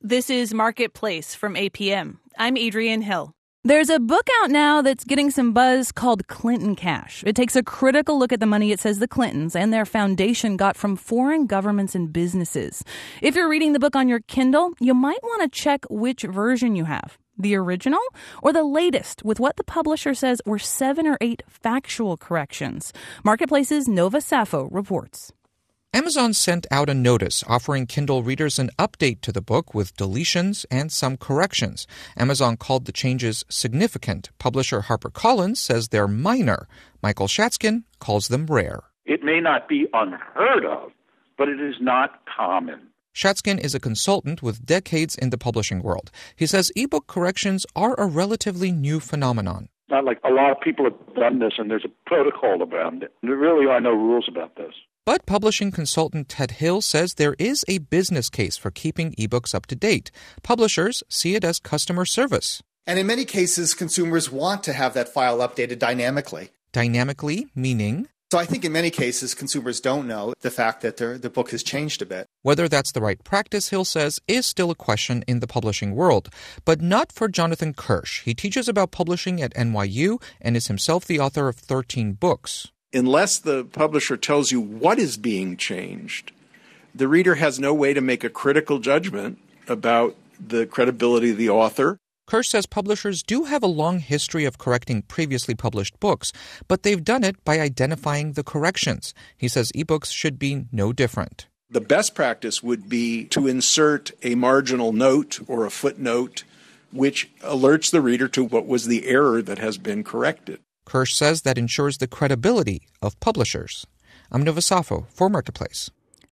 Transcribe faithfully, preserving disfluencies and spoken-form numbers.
This is Marketplace from A P M. I'm Adrienne Hill. There's a book out now that's getting some buzz called Clinton Cash. It takes a critical look at the money it says the Clintons and their foundation got from foreign governments and businesses. If you're reading the book on your Kindle, you might want to check which version you have. The original or the latest with what the publisher says were seven or eight factual corrections. Marketplace's Nova Safo reports. Amazon sent out a notice offering Kindle readers an update to the book with deletions and some corrections. Amazon called the changes significant. Publisher HarperCollins says they're minor. Michael Shatzkin calls them rare. It may not be unheard of, but it is not common. Shatzkin is a consultant with decades in the publishing world. He says ebook corrections are a relatively new phenomenon. Not like a lot of people have done this and there's a protocol around it. There really are no rules about this. But publishing consultant Ted Hill says there is a business case for keeping ebooks up to date. Publishers see it as customer service. And in many cases, consumers want to have that file updated dynamically. Dynamically, meaning? So I think in many cases, consumers don't know the fact that their, the book has changed a bit. Whether that's the right practice, Hill says, is still a question in the publishing world. But not for Jonathan Kirsch. He teaches about publishing at N Y U and is himself the author of thirteen books. Unless the publisher tells you what is being changed, the reader has no way to make a critical judgment about the credibility of the author. Kirsch says publishers do have a long history of correcting previously published books, but they've done it by identifying the corrections. He says ebooks should be no different. The best practice would be to insert a marginal note or a footnote which alerts the reader to what was the error that has been corrected. Kirsch says that ensures the credibility of publishers. I'm Nova Safo for Marketplace.